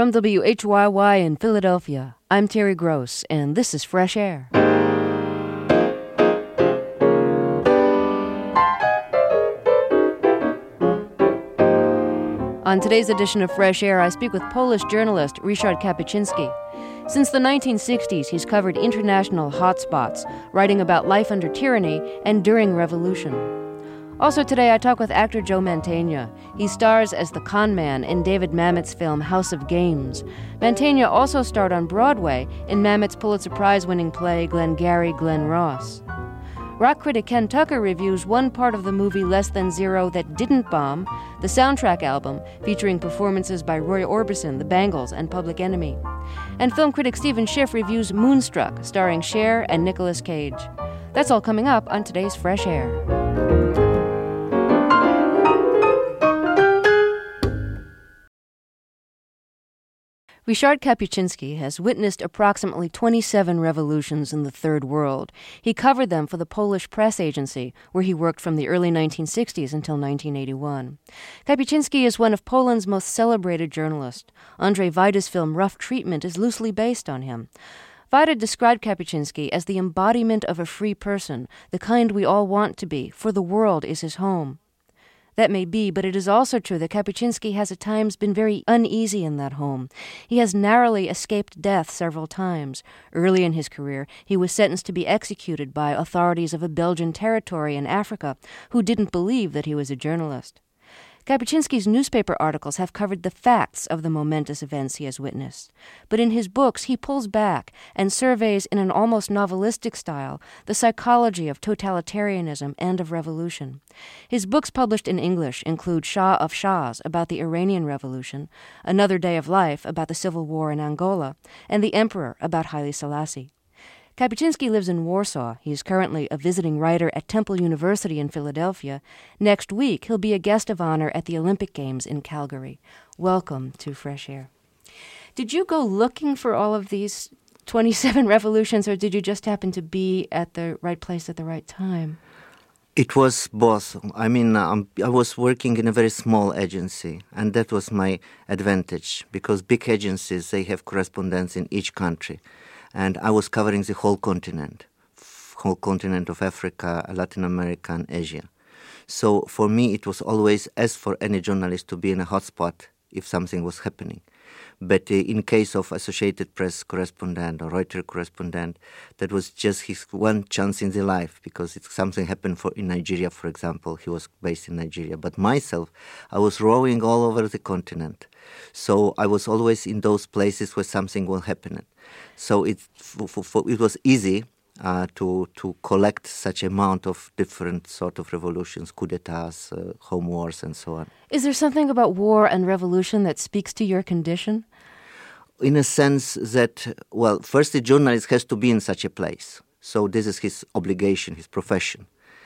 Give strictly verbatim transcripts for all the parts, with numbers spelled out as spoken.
From W H Y Y in Philadelphia, I'm Terry Gross, and this is Fresh Air. On today's edition of Fresh Air, I speak with Polish journalist Ryszard Kapuscinski. Since the nineteen sixties, he's covered international hotspots, writing about life under tyranny and during revolution. Also today, I talk with actor Joe Mantegna. He stars as the con man in David Mamet's film House of Games. Mantegna also starred on Broadway in Mamet's Pulitzer Prize-winning play Glengarry Glen Ross. Rock critic Ken Tucker reviews one part of the movie Less Than Zero that didn't bomb, the soundtrack album featuring performances by Roy Orbison, The Bangles, and Public Enemy. And film critic Stephen Schiff reviews Moonstruck, starring Cher and Nicolas Cage. That's all coming up on today's Fresh Air. Ryszard Kapuscinski has witnessed approximately twenty-seven revolutions in the Third World. He covered them for the Polish press agency, where he worked from the early nineteen sixties until nineteen eighty-one. Kapuscinski is one of Poland's most celebrated journalists. Andrzej Wajda's film Rough Treatment is loosely based on him. Wajda described Kapuscinski as the embodiment of a free person, the kind we all want to be, for the world is his home. That may be, but it is also true that Kapuscinski has at times been very uneasy in that home. He has narrowly escaped death several times. Early in his career, he was sentenced to be executed by authorities of a Belgian territory in Africa who didn't believe that he was a journalist. Kapuscinski's newspaper articles have covered the facts of the momentous events he has witnessed. But in his books, he pulls back and surveys in an almost novelistic style the psychology of totalitarianism and of revolution. His books published in English include Shah of Shahs about the Iranian Revolution, Another Day of Life about the Civil War in Angola, and The Emperor about Haile Selassie. Kapuscinski lives in Warsaw. He is currently a visiting writer at Temple University in Philadelphia. Next week, he'll be a guest of honor at the Olympic Games in Calgary. Welcome to Fresh Air. Did you go looking for all of these twenty-seven revolutions, or did you just happen to be at the right place at the right time? It was both. I mean, um, I was working in a very small agency, and that was my advantage, because big agencies, they have correspondents in each country. And I was covering the whole continent, whole continent of Africa, Latin America, and Asia. So for me, it was always, as for any journalist, to be in a hotspot if something was happening. But uh, in case of Associated Press correspondent or Reuters correspondent, that was just his one chance in the life, because if something happened for in Nigeria, for example, he was based in Nigeria. But myself, I was rowing all over the continent. So I was always in those places where something was happening. So it, for, for, for, it was easy uh, to to collect such amount of different sort of revolutions, coup d'etats, uh, home wars, and so on. Is there something about war and revolution that speaks to your condition? In a sense that, well, first the journalist has to be in such a place. So this is his obligation, his profession.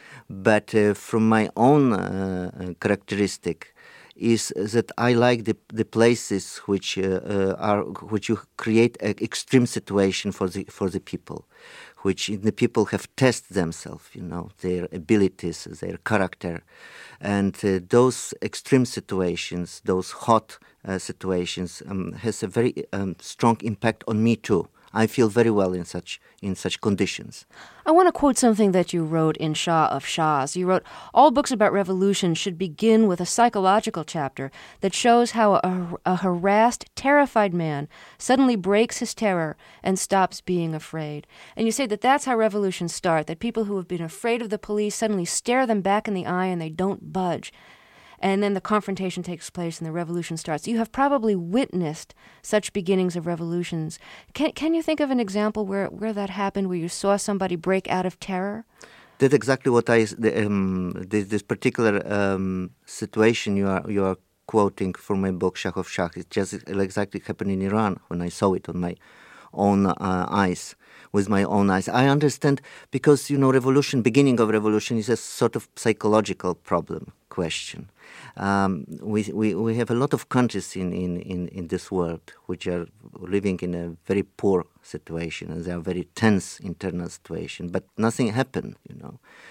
But uh, from my own uh, characteristic, is that I like the the places which uh, uh, are which you create an extreme situation for the for the people, which the people have tested themselves, you know, their abilities, their character, and uh, those extreme situations, those hot uh, situations, um, has a very um, strong impact on me too. I feel very well in such in such conditions. I want to quote something that you wrote in Shah of Shahs. You wrote, all books about revolution should begin with a psychological chapter that shows how a, a harassed, terrified man suddenly breaks his terror and stops being afraid. And you say that that's how revolutions start, that people who have been afraid of the police suddenly stare them back in the eye and they don't budge. And then the confrontation takes place and the revolution starts. You have probably witnessed such beginnings of revolutions. Can can you think of an example where, where that happened, where you saw somebody break out of terror? That's exactly what I, the, um, this, this particular um, situation you are you are quoting from my book, Shah of Shahs. It just exactly happened in Iran when I saw it on my own uh, eyes, with my own eyes. I understand, because, you know, revolution, beginning of revolution is a sort of psychological problem, question. Um, we, we we have a lot of countries in, in, in, in this world which are living in a very poor situation, and they are very tense internal situation, but nothing happened, you know.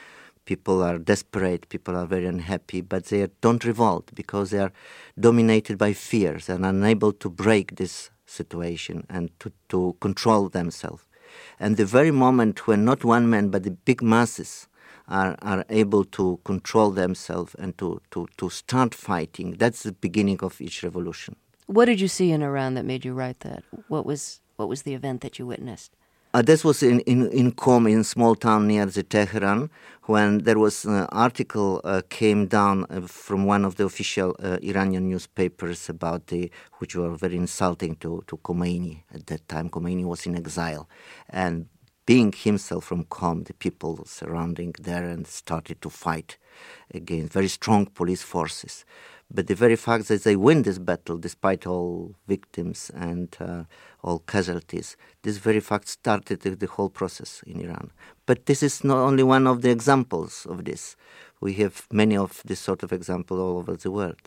People are desperate, people are very unhappy, but they don't revolt because they are dominated by fears and unable to break this situation and to, to control themselves. And the very moment when not one man but the big masses are, are able to control themselves and to, to, to start fighting, that's the beginning of each revolution. What did you see in Iran that made you write that? What was what was the event that you witnessed? Uh, this was in, in, in Qom, in a small town near the Tehran, when there was an article uh, came down uh, from one of the official uh, Iranian newspapers about the, which were very insulting to, to Khomeini at that time. Khomeini was in exile. And being himself from Qom, the people surrounding there and started to fight against very strong police forces. But the very fact that they win this battle, despite all victims and uh, all casualties, this very fact started the, the whole process in Iran. But this is not only one of the examples of this. We have many of this sort of example all over the world.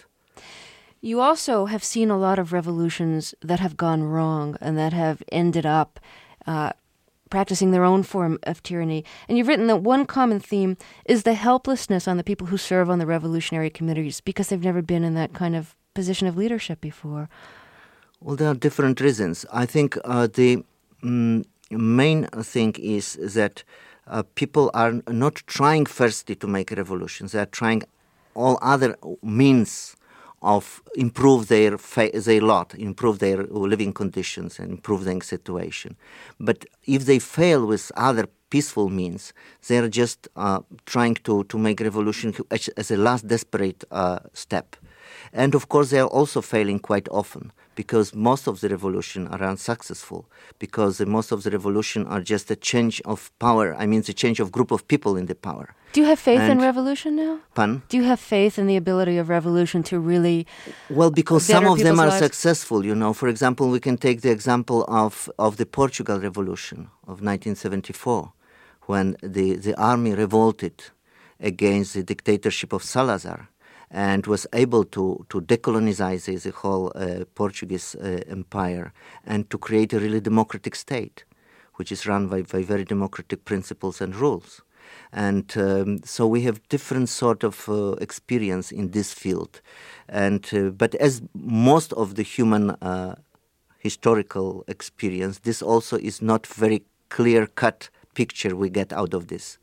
You also have seen a lot of revolutions that have gone wrong and that have ended up uh, practicing their own form of tyranny. And you've written that one common theme is the helplessness on the people who serve on the revolutionary committees because they've never been in that kind of position of leadership before. Well, there are different reasons. I think uh, the mm, main thing is that uh, people are not trying firstly to make revolutions. They are trying all other means of improve their fa- their lot, improve their living conditions, and improve their situation. But if they fail with other peaceful means, they are just uh, trying to, to make revolution as, as a last desperate uh, step. And of course, they are also failing quite often because most of the revolution are unsuccessful because the, most of the revolution are just a change of power. I mean, the change of group of people in the power. Do you have faith and, in revolution now? Pardon? Do you have faith in the ability of revolution to really Well, because some of them are lives? successful, you know. For example, we can take the example of, of the Portugal Revolution of nineteen seventy-four, when the, the army revolted against the dictatorship of Salazar and was able to, to decolonize the, the whole uh, Portuguese uh, empire and to create a really democratic state, which is run by, by very democratic principles and rules. And um, so we have different sort of uh, experience in this field. And uh, but as most of the human uh, historical experience, this also is not very clear-cut picture we get out of this.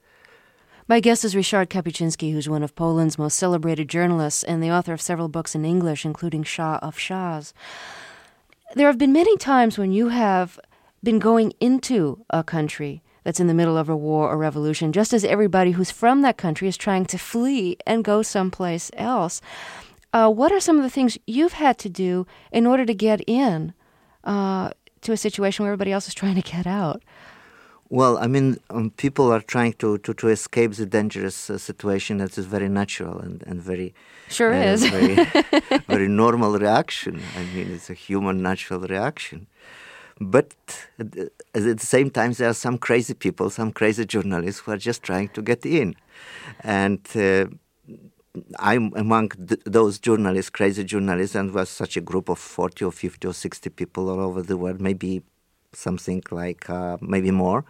My guest is Ryszard Kapuscinski, who's one of Poland's most celebrated journalists and the author of several books in English, including Shah of Shahs. There have been many times when you have been going into a country that's in the middle of a war or revolution, just as everybody who's from that country is trying to flee and go someplace else. Uh, what are some of the things you've had to do in order to get in uh, to a situation where everybody else is trying to get out? Well, I mean, um, people are trying to, to, to escape the dangerous uh, situation. That is very natural and, and very... Sure uh, is. very, very normal reaction. I mean, it's a human natural reaction. But at the, at the same time, there are some crazy people, some crazy journalists who are just trying to get in. And uh, I'm among th- those journalists, crazy journalists, and was such a group of forty or fifty or sixty people all over the world, maybe something like, uh, maybe more.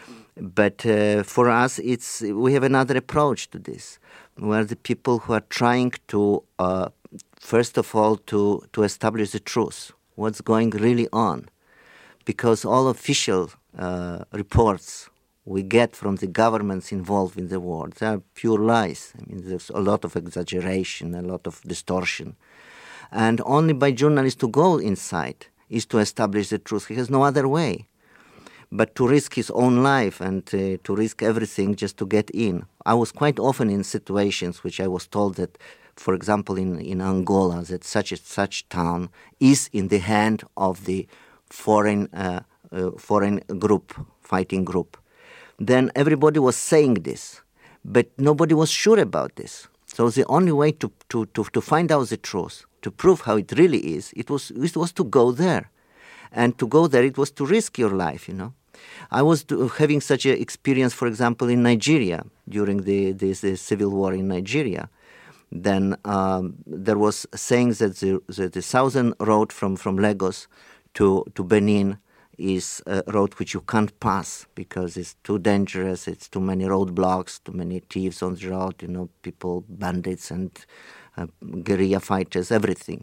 But uh, for us, it's we have another approach to this. We're the people who are trying to, uh, first of all, to, to establish the truth, what's going really on. Because all official uh, reports we get from the governments involved in the war, they are pure lies. I mean, there's a lot of exaggeration, a lot of distortion. And only by journalists to go inside is to establish the truth. He has no other way but to risk his own life and uh, to risk everything just to get in. I was quite often in situations which I was told that, for example, in, in Angola, that such a such town is in the hand of the foreign uh, uh, foreign group, fighting group. Then everybody was saying this, but nobody was sure about this. So the only way to, to, to, to find out the truth, to prove how it really is, it was it was to go there. And to go there, it was to risk your life, you know. I was do, having such an experience, for example, in Nigeria, during the, the, the civil war in Nigeria. Then um, there was saying that the, the, the southern road from, from Lagos to, to Benin is a road which you can't pass because it's too dangerous, it's too many roadblocks, too many thieves on the road, you know, people, bandits and uh, guerrilla fighters, everything.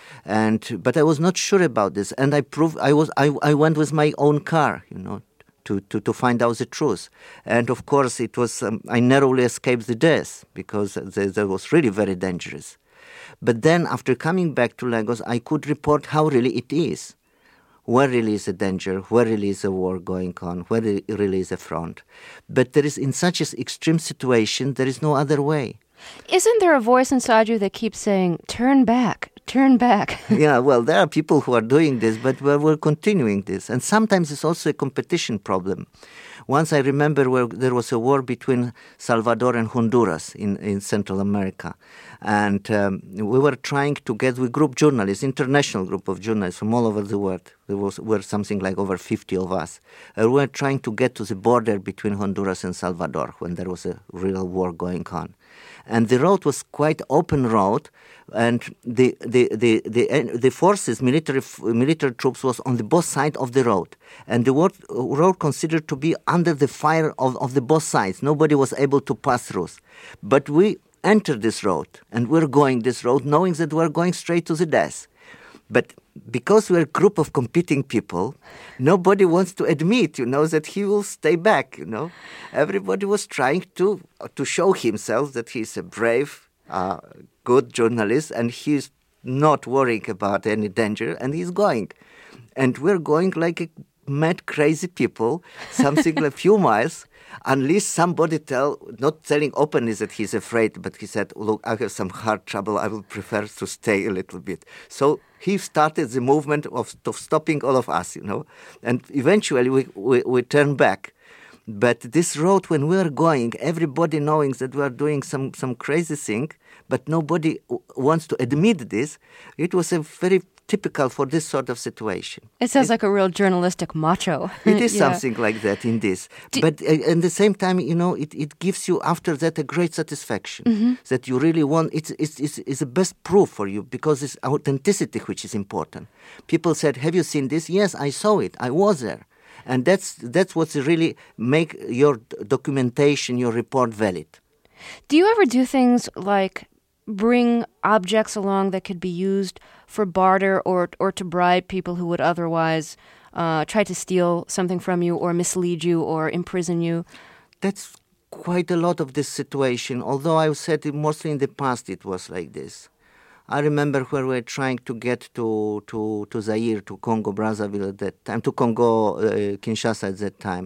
And but I was not sure about this, and I proved I was I, I went with my own car, you know, to, to, to find out the truth. And of course, it was um, I narrowly escaped the death because that was really very dangerous. But then, after coming back to Lagos, I could report how really it is. Where really is a danger, where really is a war going on, where really is a front. But there is, in such an extreme situation, there is no other way. Isn't there a voice inside you that keeps saying, turn back, turn back? Yeah, well, there are people who are doing this, but we're, we're continuing this. And sometimes it's also a competition problem. Once I remember where there was a war between Salvador and Honduras in, in Central America. And um, we were trying to get with group journalists, international group of journalists from all over the world. There was were something like over fifty of us. And we were trying to get to the border between Honduras and Salvador when there was a real war going on. And the road was quite open road, and the the the the, the forces, military military troops, was on the both sides of the road, and the road, road considered to be under the fire of, of the both sides. Nobody was able to pass through, but we entered this road, and we're going this road, knowing that we're going straight to the death. But because we're a group of competing people, nobody wants to admit, you know, that he will stay back, you know. Everybody was trying to to show himself that he's a brave, uh, good journalist, and he's not worrying about any danger, and he's going. And we're going like a mad, crazy people, something like a few miles, unless somebody tell, not telling openly that he's afraid, but he said, look, I have some heart trouble, I will prefer to stay a little bit. So he started the movement of, of stopping all of us, you know, and eventually we, we, we turned back. But this road, when we were going, everybody knowing that we are doing some, some crazy thing, but nobody w- wants to admit this, it was a very typical for this sort of situation. It sounds it, like a real journalistic macho. It is yeah. something like that in this. Do, but uh, at the same time, you know, it, it gives you after that a great satisfaction mm-hmm. that you really want. It's, it's, it's, it's the best proof for you because it's authenticity which is important. People said, have you seen this? Yes, I saw it. I was there. And that's that's what's really make your documentation, your report valid. Do you ever do things like bring objects along that could be used for barter or or to bribe people who would otherwise uh, try to steal something from you or mislead you or imprison you? That's quite a lot of this situation, although I said it mostly in the past it was like this. I remember when we were trying to get to, to, to Zaire, to Congo Brazzaville at that time, to Congo uh, Kinshasa at that time.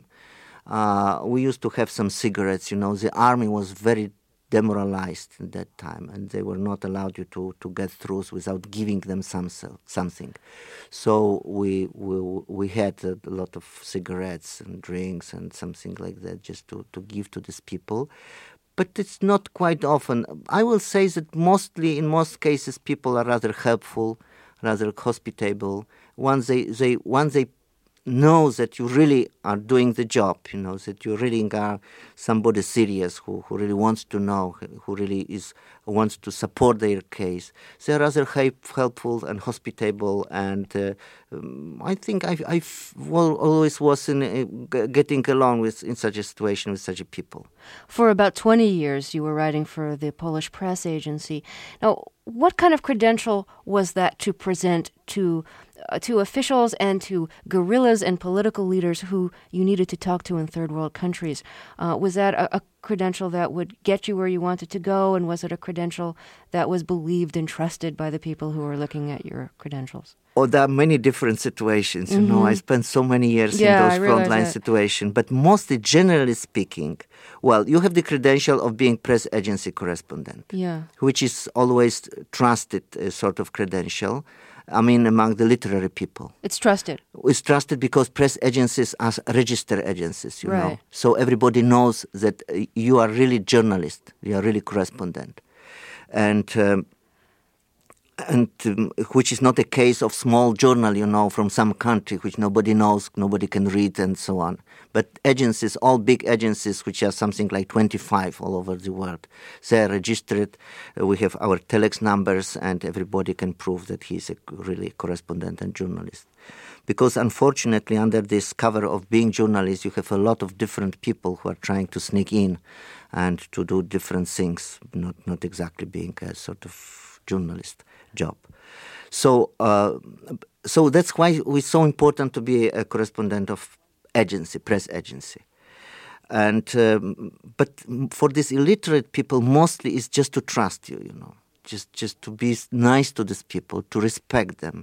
Uh, we used to have some cigarettes, you know. The army was very demoralized at that time, and they were not allowed you to, to get through without giving them some something. So we we we had a lot of cigarettes and drinks and something like that just to, to give to these people. But it's not quite often. I will say that mostly, in most cases, people are rather helpful, rather hospitable. Once they, they, once they know that you really are doing the job, you know, that you really are somebody serious who, who really wants to know, who really is wants to support their case. They're rather help, helpful and hospitable, and uh, um, I think I I well, always was in uh, getting along with in such a situation with such a people. For about twenty years, you were writing for the Polish press agency. Now, what kind of credential was that to present to uh, to officials and to guerrillas and political leaders who you needed to talk to in third world countries? Uh, was that a, a credential that would get you where you wanted to go, and was it a credential that was believed and trusted by the people who were looking at your credentials? Oh, there are many different situations. You mm-hmm. know, I spent so many years yeah, in those frontline situations. But mostly, generally speaking, well, you have the credential of being press agency correspondent, yeah. which is always trusted uh, sort of credential. I mean, among the literary people. It's trusted. It's trusted because press agencies are registered agencies, you right. know. So everybody knows that uh, you are really journalist, you are really correspondent. And... Um, And um, which is not a case of small journal, you know, from some country which nobody knows, nobody can read, and so on. But agencies, all big agencies, which are something like twenty-five all over the world, they are registered. Uh, we have our telex numbers, and everybody can prove that he's a really correspondent and journalist. because unfortunately under this cover of being journalist, you have a lot of different people who are trying to sneak in and to do different things, not, not exactly being a sort of journalist job. So, uh, so that's why it's so important to be a correspondent of agency, press agency. And um, but for these illiterate people, mostly it's just to trust you, you know, just just to be nice to these people, to respect them,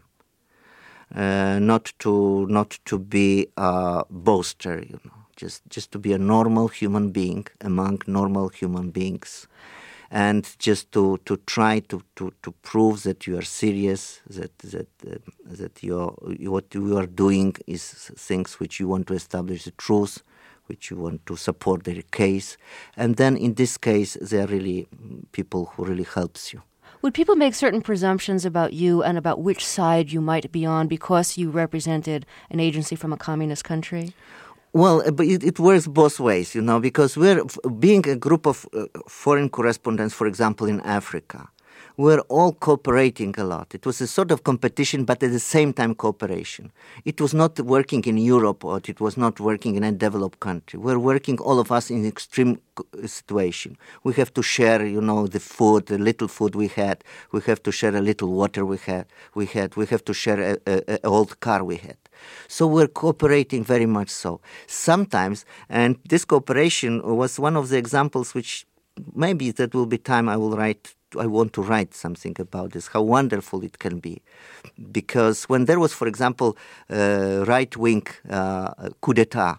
uh, not to not to be a boaster, you know, just just to be a normal human being among normal human beings, and just to to try to, to, to prove that you are serious, that that uh, that you what you are doing is things which you want to establish the truth, which you want to support their case. And then in this case, they are really people who really helps you. Would people make certain presumptions about you and about which side you might be on because you represented an agency from a communist country? Well, but it, it works both ways, you know, because we're being a group of uh, foreign correspondents, for example, in Africa. We're all cooperating a lot. It was a sort of competition, but at the same time cooperation. It was not working in Europe or it was not working in a developed country. We're working, all of us, in extreme situation. We have to share, you know, the food, the little food we had. We have to share a little water we had. We had. We have to share an old car we had. So we're cooperating very much so. Sometimes, and this cooperation was one of the examples which maybe that will be time I will write I want to write something about this, how wonderful it can be. Because when there was, for example, uh, right-wing uh, coup d'etat,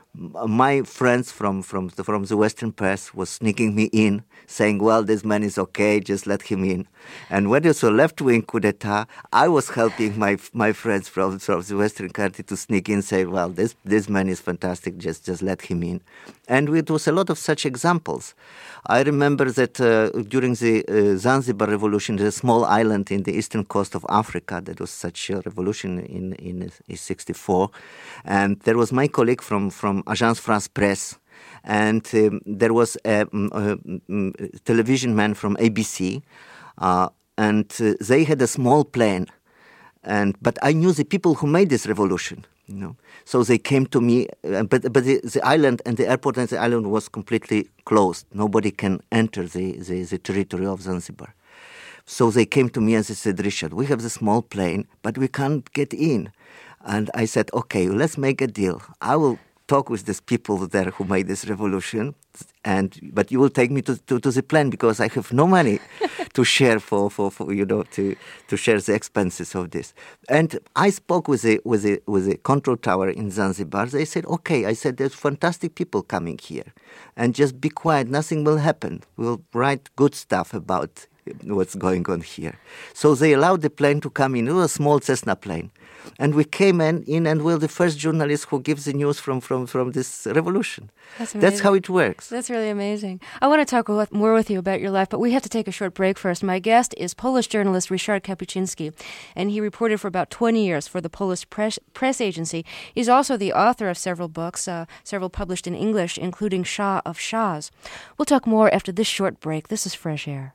my friends from, from, the, from the Western press was sneaking me in, saying, well, this man is okay, just let him in. And when it was a left-wing coup d'etat, I was helping my my friends from, from the Western country to sneak in, say, well, this, this man is fantastic, just, just let him in. And it was a lot of such examples. I remember that uh, during the uh, Zanzibar revolution, there's a small island in the eastern coast of Africa. That was such a revolution in in, in sixty-four. And there was my colleague from, from Agence France Presse, and um, there was a, a, a television man from A B C, uh, and uh, they had a small plane. And but I knew the people who made this revolution. You know, so they came to me, uh, but but the, the island and the airport and the island was completely closed. Nobody can enter the, the, the territory of Zanzibar. So they came to me and they said, Richard, we have the small plane, but we can't get in. And I said, okay, let's make a deal. I will talk with these people there who made this revolution, and but you will take me to, to, to the plane because I have no money to share for, for, for you know to, to share the expenses of this. And I spoke with the with the with the control tower in Zanzibar. They said, okay. I said, there's fantastic people coming here, and just be quiet. Nothing will happen. We'll write good stuff about what's going on here. So they allowed the plane to come in. It was a small Cessna plane. And we came in, in and we're the first journalists who gives the news from, from, from this revolution. That's, That's how it works. That's really amazing. I want to talk more with you about your life, but we have to take a short break first. My guest is Polish journalist Ryszard Kapuściński, and he reported for about twenty years for the Polish press, press agency. He's also the author of several books, uh, several published in English, including Shah of Shahs. We'll talk more after this short break. This is Fresh Air.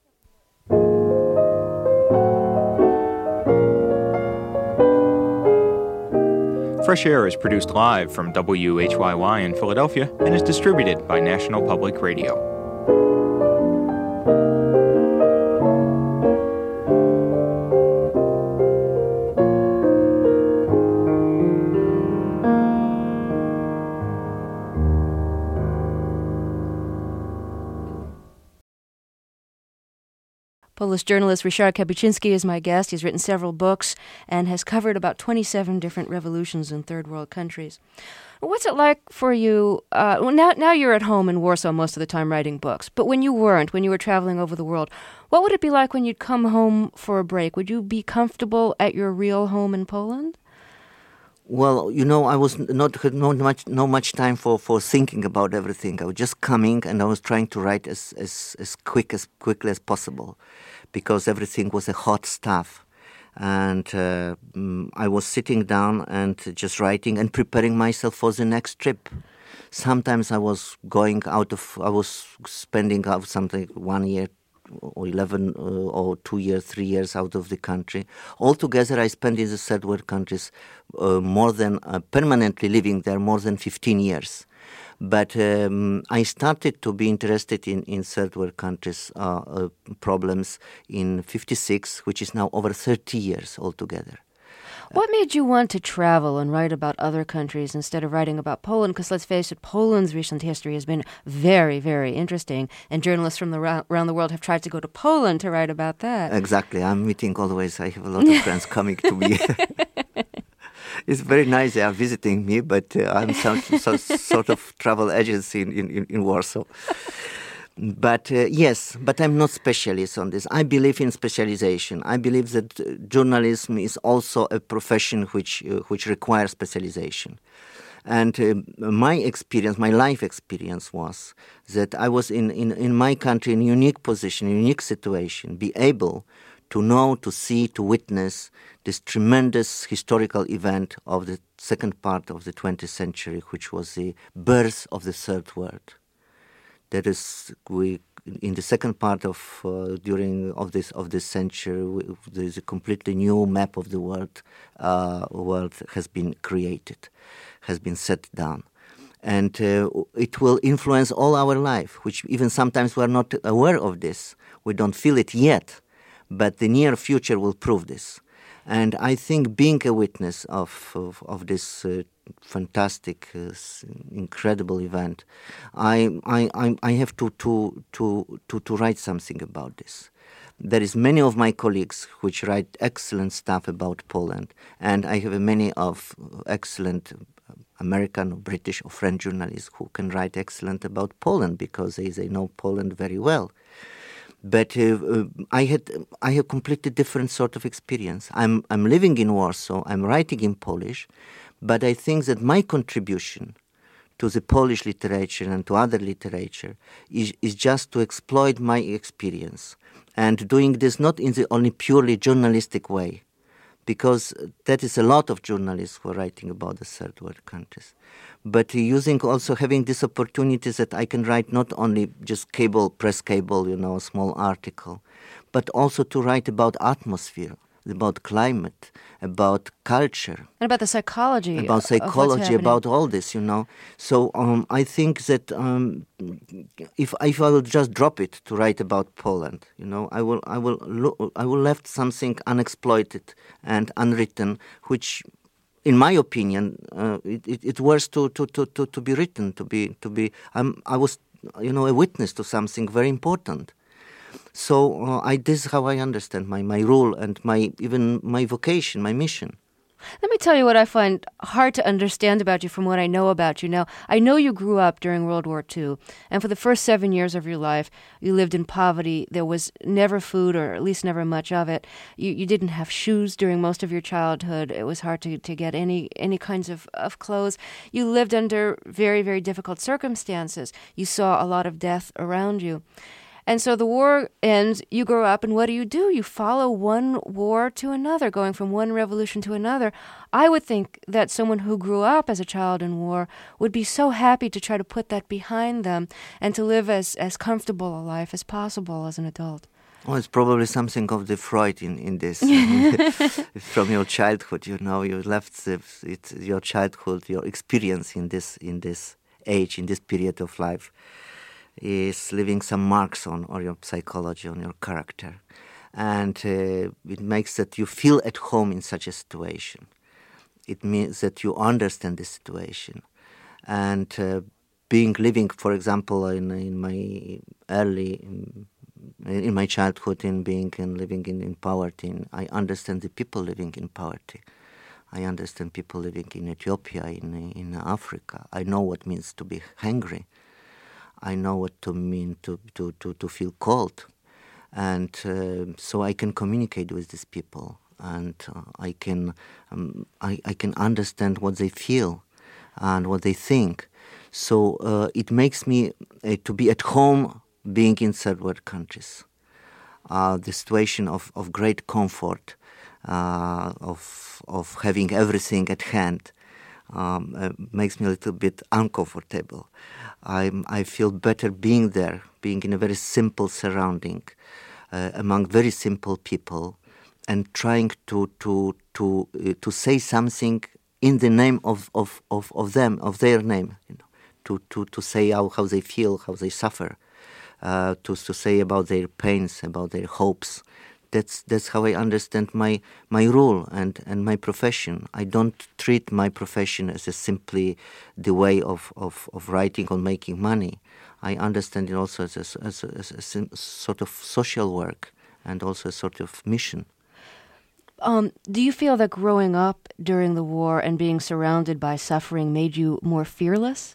Fresh Air is produced live from W H Y Y in Philadelphia and is distributed by National Public Radio. Polish journalist Ryszard Kapuściński is my guest. He's written several books and has covered about twenty-seven different revolutions in third world countries. What's it like for you? Uh, well, now, now you're at home in Warsaw most of the time writing books, but when you weren't, when you were traveling over the world, what would it be like when you'd come home for a break? Would you be comfortable at your real home in Poland? Well, you know, I was not had not much no much time for, for thinking about everything. I was just coming, and I was trying to write as as, as quick as quickly as possible, because everything was a hot stuff, and uh, I was sitting down and just writing and preparing myself for the next trip. Sometimes I was going out of, I was spending out something one year or eleven uh, or two years, three years out of the country. Altogether, I spent in the third world countries uh, more than uh, permanently living there more than fifteen years. But um, I started to be interested in, in third world countries' uh, uh, problems in fifty-six, which is now over thirty years altogether. What made you want to travel and write about other countries instead of writing about Poland? Because let's face it, Poland's recent history has been very, very interesting, and journalists from the ra- around the world have tried to go to Poland to write about that. Exactly. I'm meeting always. I have a lot of friends coming to me. It's very nice they are visiting me, but uh, I'm some, some sort of travel agency in, in, in Warsaw. But uh, yes, but I'm not specialist on this. I believe in specialization. I believe that uh, journalism is also a profession which uh, which requires specialization. And uh, my experience, my life experience was that I was in, in, in my country in a unique position, a unique situation, be able to know, to see, to witness this tremendous historical event of the second part of the twentieth century, which was the birth of the Third World. That is, we in the second part of uh, during of this of this century, we, there is a completely new map of the world. Uh, world has been created, has been set down, and uh, it will influence all our life. Which even sometimes we are not aware of this. We don't feel it yet, but the near future will prove this. And I think being a witness of of, of this uh, fantastic, uh, incredible event, I I I, I have to, to to to to write something about this. There is many of my colleagues which write excellent stuff about Poland, and I have many of excellent American or British or French journalists who can write excellent about Poland because they, they know Poland very well. But uh, uh, I had I have completely different sort of experience. I'm I'm living in Warsaw. I'm writing in Polish, but I think that my contribution to the Polish literature and to other literature is is just to exploit my experience, and doing this not in the only purely journalistic way, because that is a lot of journalists who are writing about the third world countries. But using also having this opportunity that I can write not only just cable, press cable, you know, a small article, but also to write about atmosphere, about climate, about culture. And about the psychology. About psychology, about all this, you know. So um, I think that um, if if I will just drop it to write about Poland, you know, I will I will lo- I will left something unexploited and unwritten, which, in my opinion, uh, it, it, it was to, to, to, to, to be written, to be to be. I'm, I was, you know, a witness to something very important. So uh, I this is how I understand my, my role and my even my vocation, my mission. Let me tell you what I find hard to understand about you from what I know about you. Now, I know you grew up during World War Two, and for the first seven years of your life, you lived in poverty. There was never food, or at least never much of it. You you didn't have shoes during most of your childhood. It was hard to, to get any any kinds of, of clothes. You lived under very, very difficult circumstances. You saw a lot of death around you. And so the war ends, you grow up, and what do you do? You follow one war to another, going from one revolution to another. I would think that someone who grew up as a child in war would be so happy to try to put that behind them and to live as, as comfortable a life as possible as an adult. Well, it's probably something of the Freud in, in this. From your childhood, you know, you left the, it's your childhood, your experience in this in this age, in this period of life, is leaving some marks on, on your psychology, on your character. And uh, it makes that you feel at home in such a situation. It means that you understand the situation. And uh, being living, for example, in, in my early, in, in my childhood, in being and living in, in poverty, I understand the people living in poverty. I understand people living in Ethiopia, in, in Africa. I know what it means to be hungry. I know what to mean to, to, to, to feel cold. And uh, so I can communicate with these people, and uh, I can um, I, I can understand what they feel and what they think. So uh, it makes me uh, to be at home being in third world countries. Uh, the situation of, of great comfort, uh, of of having everything at hand, um, uh, makes me a little bit uncomfortable. I I feel better being there being in a very simple surrounding, uh, among very simple people, and trying to to to uh, to say something in the name of of, of, of them, of their name, you know, to, to, to say how, how they feel, how they suffer, uh, to to say about their pains, about their hopes. That's that's how I understand my my role and, and my profession. I don't treat my profession as a simply the way of, of, of writing or making money. I understand it also as a, as a, as a sim, sort of social work and also a sort of mission. Um, do you feel that growing up during the war and being surrounded by suffering made you more fearless?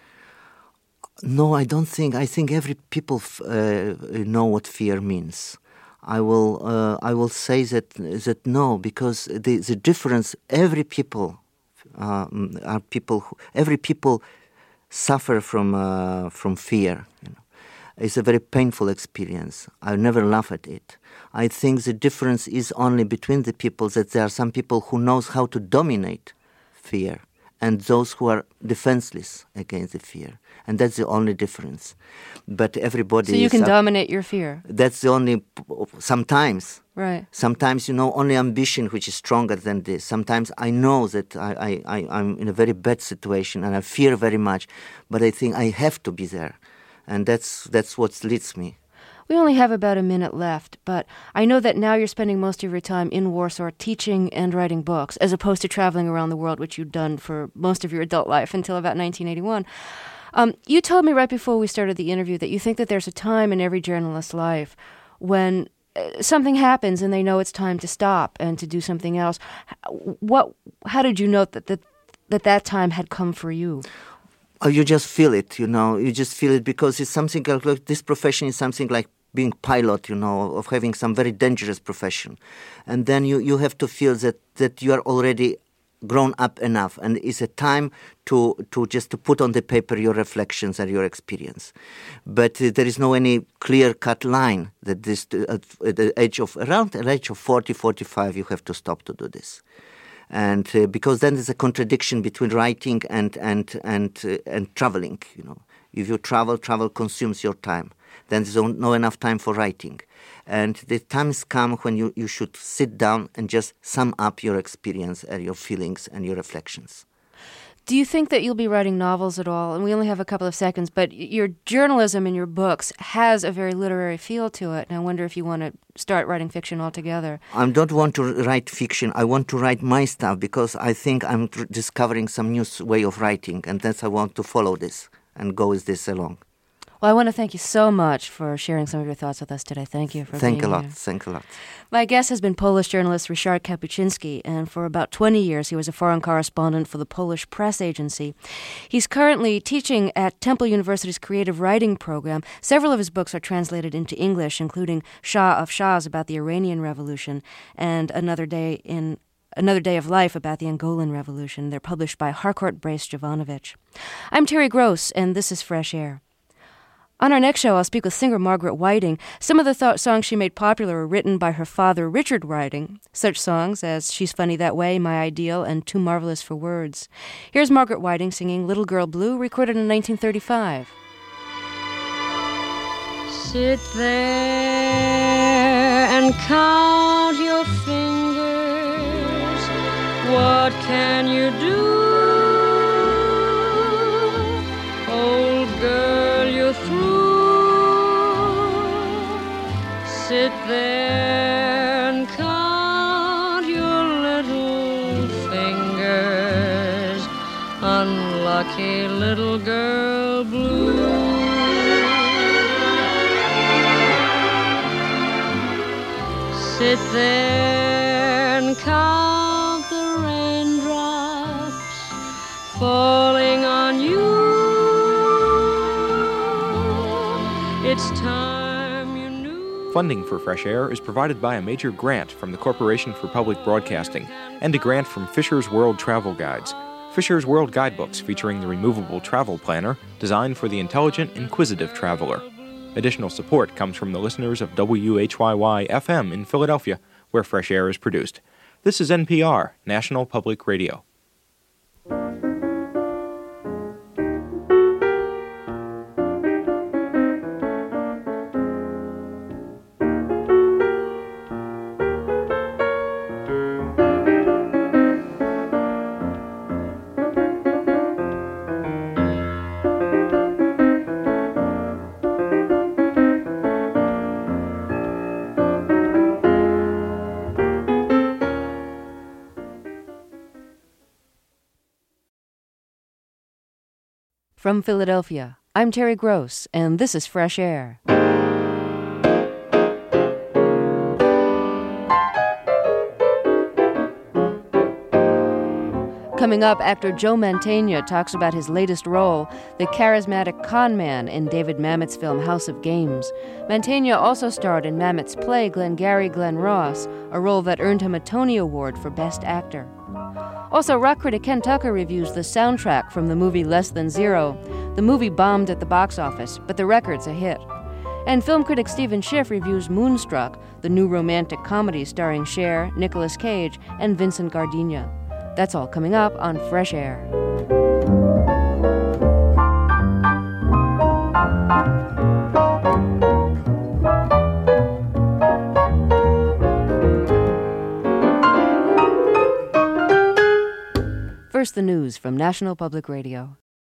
No, I don't think. I think every people f- uh, know what fear means. I will uh, I will say that that no, because the the difference. Every people uh, are people. Who, every people suffer from uh, from fear. You know, it's a very painful experience. I never laugh at it. I think the difference is only between the people that there are some people who knows how to dominate fear, and those who are defenseless against the fear. And that's the only difference. But everybody So you is can up, dominate your fear. That's the only, sometimes. Right. Sometimes, you know, only ambition which is stronger than this. Sometimes I know that I, I, I, I'm in a very bad situation and I fear very much, but I think I have to be there. And that's that's what leads me. We only have about a minute left, but I know that now you're spending most of your time in Warsaw teaching and writing books, as opposed to traveling around the world, which you've done for most of your adult life until about nineteen eighty-one. Um, you told me right before we started the interview that you think that there's a time in every journalist's life when uh, something happens and they know it's time to stop and to do something else. What? How did you know that that, that, that time had come for you? Oh, you just feel it, you know. You just feel it because it's something like, like this profession is something like being pilot, you know, of having some very dangerous profession. And then you, you have to feel that, that you are already grown up enough, and it's a time to to just to put on the paper your reflections and your experience. But uh, there is no any clear-cut line that this uh, at, at the age of around the age of forty, forty-five, you have to stop to do this. And uh, because then there's a contradiction between writing and and and uh, and traveling. You know, if you travel, travel consumes your time. Then there's no enough time for writing, and the times come when you, you should sit down and just sum up your experience and your feelings and your reflections. Do you think that you'll be writing novels at all? And we only have a couple of seconds, but your journalism in your books has a very literary feel to it, and I wonder if you want to start writing fiction altogether. I don't want to write fiction. I want to write my stuff because I think I'm t- discovering some new way of writing, and that's I want to follow this and go with this along. Well, I want to thank you so much for sharing some of your thoughts with us today. Thank you for Thank being a lot. here. Thank a lot. My guest has been Polish journalist Ryszard Kapuściński, and for about twenty years he was a foreign correspondent for the Polish press agency. He's currently teaching at Temple University's creative writing program. Several of his books are translated into English, including Shah of Shahs about the Iranian Revolution and Another Day in Another Day of Life about the Angolan Revolution. They're published by Harcourt Brace Jovanovich. I'm Terry Gross, and this is Fresh Air. On our next show, I'll speak with singer Margaret Whiting. Some of the th- songs she made popular were written by her father, Richard Whiting. Such songs as She's Funny That Way, My Ideal, and Too Marvelous for Words. Here's Margaret Whiting singing Little Girl Blue, recorded in nineteen thirty-five. Sit there and count your fingers. What can you do? Old girl, you're through. Sit there and count your little fingers. Unlucky little girl blue. Sit there and count the raindrops falling on you. It's time you knew. Funding for Fresh Air is provided by a major grant from the Corporation for Public Broadcasting and a grant from Fisher's World Travel Guides. Fisher's World Guidebooks featuring the removable travel planner designed for the intelligent, inquisitive traveler. Additional support comes from the listeners of W H Y Y F M in Philadelphia, where Fresh Air is produced. This is N P R, National Public Radio. From Philadelphia, I'm Terry Gross, and this is Fresh Air. Coming up, actor Joe Mantegna talks about his latest role, the charismatic con man in David Mamet's film House of Games. Mantegna also starred in Mamet's play Glengarry Glen Ross, a role that earned him a Tony Award for Best Actor. Also, rock critic Ken Tucker reviews the soundtrack from the movie Less Than Zero. The movie bombed at the box office, but the record's a hit. And film critic Stephen Schiff reviews Moonstruck, the new romantic comedy starring Cher, Nicolas Cage, and Vincent Gardenia. That's all coming up on Fresh Air. First, the news from National Public Radio.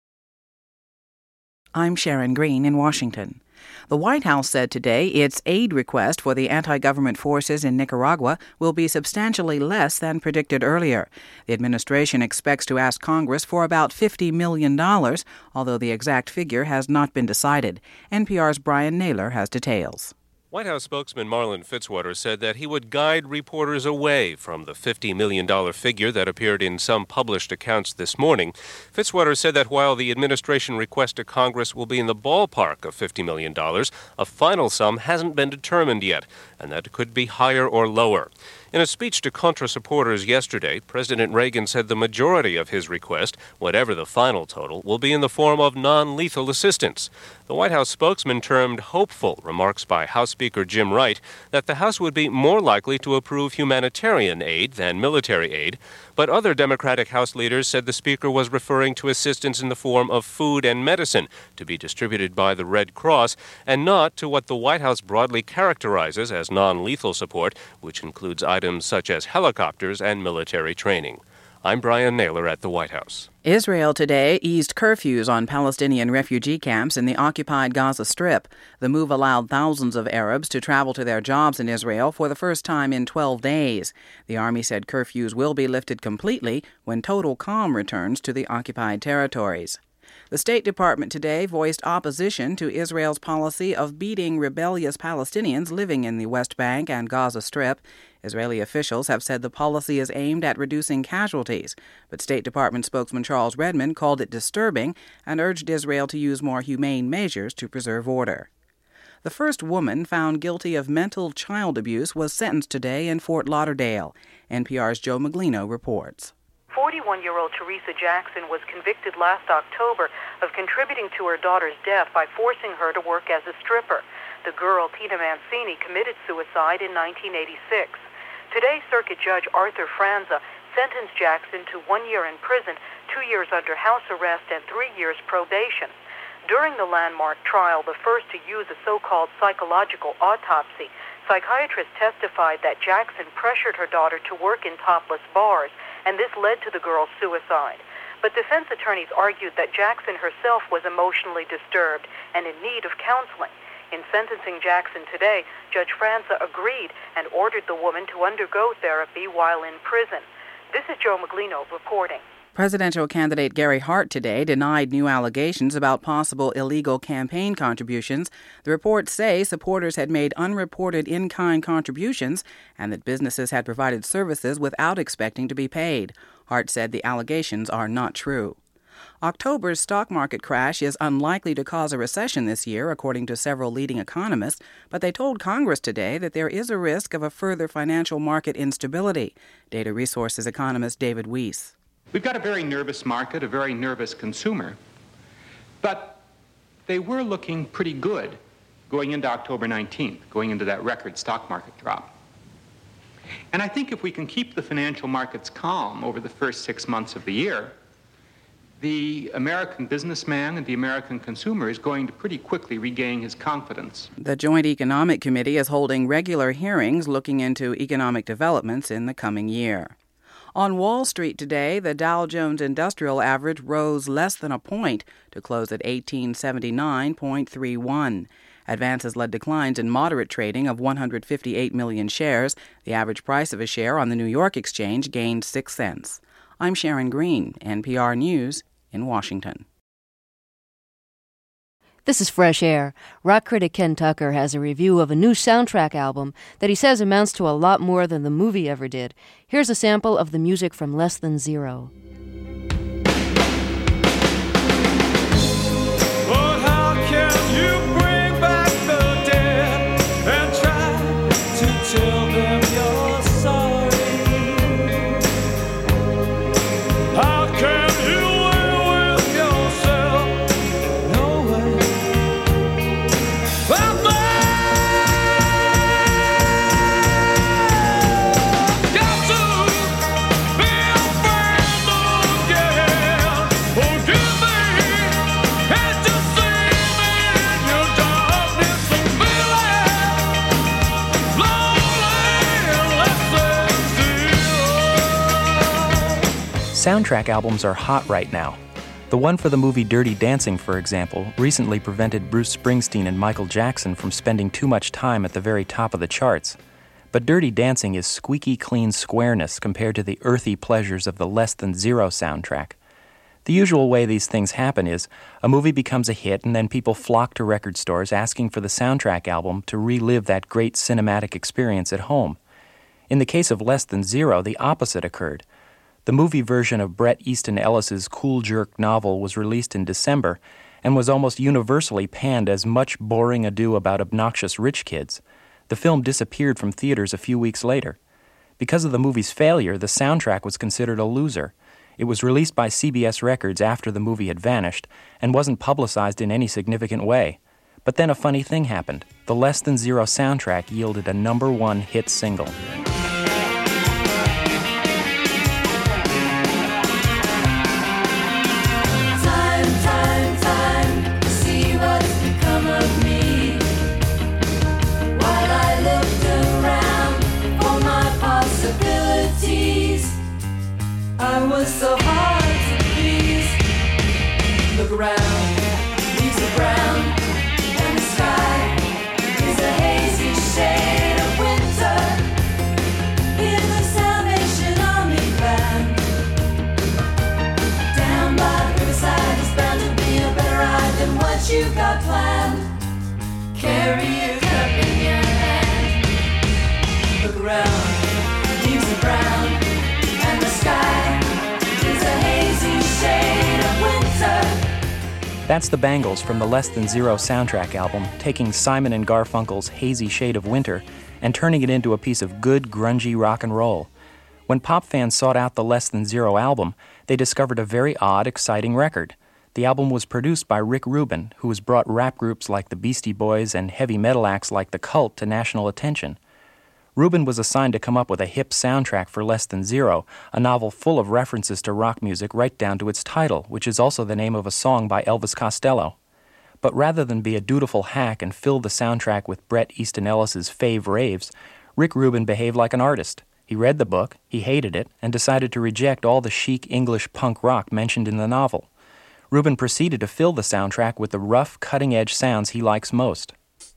I'm Sharon Green in Washington. The White House said today its aid request for the anti-government forces in Nicaragua will be substantially less than predicted earlier. The administration expects to ask Congress for about fifty million dollars, although the exact figure has not been decided. N P R's Brian Naylor has details. White House spokesman Marlin Fitzwater said that he would guide reporters away from the fifty million dollars figure that appeared in some published accounts this morning. Fitzwater said that while the administration request to Congress will be in the ballpark of fifty million dollars, a final sum hasn't been determined yet, and that it could be higher or lower. In a speech to Contra supporters yesterday, President Reagan said the majority of his request, whatever the final total, will be in the form of non-lethal assistance. The White House spokesman termed hopeful remarks by House Speaker Jim Wright that the House would be more likely to approve humanitarian aid than military aid, but other Democratic House leaders said the Speaker was referring to assistance in the form of food and medicine to be distributed by the Red Cross, and not to what the White House broadly characterizes as non-lethal support, which includes items such as helicopters and military training. I'm Brian Naylor at the White House. Israel today eased curfews on Palestinian refugee camps in the occupied Gaza Strip. The move allowed thousands of Arabs to travel to their jobs in Israel for the first time in twelve days. The army said curfews will be lifted completely when total calm returns to the occupied territories. The State Department today voiced opposition to Israel's policy of beating rebellious Palestinians living in the West Bank and Gaza Strip. Israeli officials have said the policy is aimed at reducing casualties, but State Department spokesman Charles Redmond called it disturbing and urged Israel to use more humane measures to preserve order. The first woman found guilty of mental child abuse was sentenced today in Fort Lauderdale. N P R's Joe Maglino reports. forty-one-year-old Teresa Jackson was convicted last October of contributing to her daughter's death by forcing her to work as a stripper. The girl, Tina Mancini, committed suicide in nineteen eighty-six. Today, Circuit Judge Arthur Franza sentenced Jackson to one year in prison, two years under house arrest, and three years probation. During the landmark trial, the first to use a so-called psychological autopsy, psychiatrists testified that Jackson pressured her daughter to work in topless bars, and this led to the girl's suicide. But defense attorneys argued that Jackson herself was emotionally disturbed and in need of counseling. In sentencing Jackson today, Judge Franza agreed and ordered the woman to undergo therapy while in prison. This is Joe Maglino reporting. Presidential candidate Gary Hart today denied new allegations about possible illegal campaign contributions. The reports say supporters had made unreported in-kind contributions and that businesses had provided services without expecting to be paid. Hart said the allegations are not true. October's stock market crash is unlikely to cause a recession this year, according to several leading economists, but they told Congress today that there is a risk of a further financial market instability. Data Resources economist David Weiss. We've got a very nervous market, a very nervous consumer, but they were looking pretty good going into October nineteenth, going into that record stock market drop. And I think if we can keep the financial markets calm over the first six months of the year, the American businessman and the American consumer is going to pretty quickly regain his confidence. The Joint Economic Committee is holding regular hearings looking into economic developments in the coming year. On Wall Street today, the Dow Jones Industrial Average rose less than a point to close at eighteen seventy-nine point three one. Advances led declines in moderate trading of one hundred fifty-eight million shares. The average price of a share on the New York Exchange gained six cents. I'm Sharon Green, N P R News in Washington. This is Fresh Air. Rock critic Ken Tucker has a review of a new soundtrack album that he says amounts to a lot more than the movie ever did. Here's a sample of the music from Less Than Zero. But how can you bring back the dead and try to tell them you're sorry? How can you live with yourself? No way. But got to be a friend again. Forgive me and just see me in your darkness and feeling lonely and less than zero. Soundtrack albums are hot right now. The one for the movie Dirty Dancing, for example, recently prevented Bruce Springsteen and Michael Jackson from spending too much time at the very top of the charts. But Dirty Dancing is squeaky clean squareness compared to the earthy pleasures of the Less Than Zero soundtrack. The usual way these things happen is a movie becomes a hit and then people flock to record stores asking for the soundtrack album to relive that great cinematic experience at home. In the case of Less Than Zero, the opposite occurred. The movie version of Bret Easton Ellis's Cool Jerk novel was released in December and was almost universally panned as much boring ado about obnoxious rich kids. The film disappeared from theaters a few weeks later. Because of the movie's failure, the soundtrack was considered a loser. It was released by C B S Records after the movie had vanished and wasn't publicized in any significant way. But then a funny thing happened. The Less Than Zero soundtrack yielded a number one hit single. Time, time, time to see what's become of me. While I looked around for my possibilities, I was so hard to please. Look around, leaves are brown, and the sky is a hazy shade of winter. In the Salvation Army band, down by the riverside is bound to be a better ride than what you've got planned. Carry your cup in your hand. Look around, leaves are brown, and the sky is a hazy shade of winter. That's the Bangles from the Less Than Zero soundtrack album, taking Simon and Garfunkel's Hazy Shade of Winter and turning it into a piece of good, grungy rock and roll. When pop fans sought out the Less Than Zero album, they discovered a very odd, exciting record. The album was produced by Rick Rubin, who has brought rap groups like the Beastie Boys and heavy metal acts like The Cult to national attention. Rubin was assigned to come up with a hip soundtrack for Less Than Zero, a novel full of references to rock music right down to its title, which is also the name of a song by Elvis Costello. But rather than be a dutiful hack and fill the soundtrack with Bret Easton Ellis's fave raves, Rick Rubin behaved like an artist. He read the book, he hated it, and decided to reject all the chic English punk rock mentioned in the novel. Rubin proceeded to fill the soundtrack with the rough, cutting-edge sounds he likes most.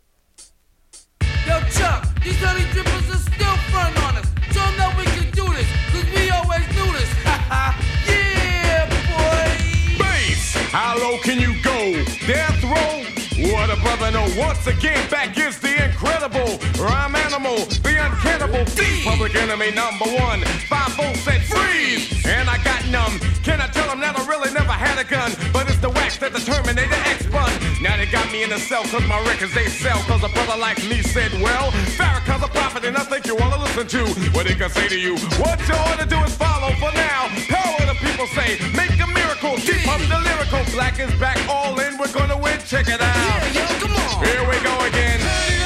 Yo, Chuck, these honey drippers are still front on us. Show them that we can do this, cause we always do this. Yeah, boy. Bass, how low can you go? Death row? What a brother, no. Once again, back is the incredible rhyme animal, the uncannibal thief, Public Enemy number one. Five volts said freeze, and I got numb. Can I tell them that I really never had a gun? But it's the wax that the Terminator X-Bun. Now they got me in the cell, cause my records they sell. Cause a brother like me said, well, Farrakhan's a prophet, and I think you wanna listen to what he can say to you. What you ought to do is follow for now. Power the people say, make a miracle, keep up the lyrical. Black is back, all in, we're gonna win, check it out. Yeah, yo, come on. Here we go again.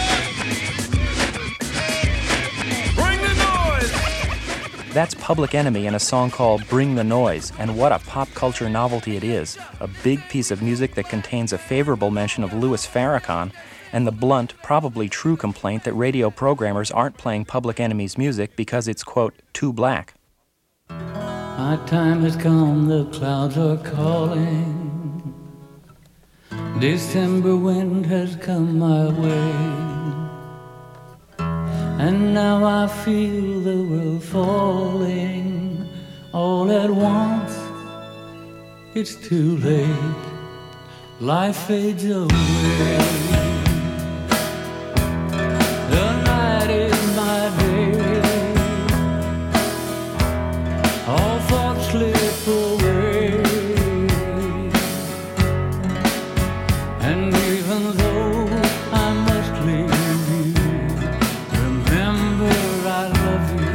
Bring the noise. That's Public Enemy in a song called Bring the Noise, and what a pop culture novelty it is. A big piece of music that contains a favorable mention of Louis Farrakhan and the blunt, probably true complaint that radio programmers aren't playing Public Enemy's music because it's, quote, too black. My time has come, the clouds are calling. December wind has come my way, and now I feel the world falling all at once. It's too late. life fades away. The night is my day. All thoughts slip away. And even though I must leave you, remember I love you.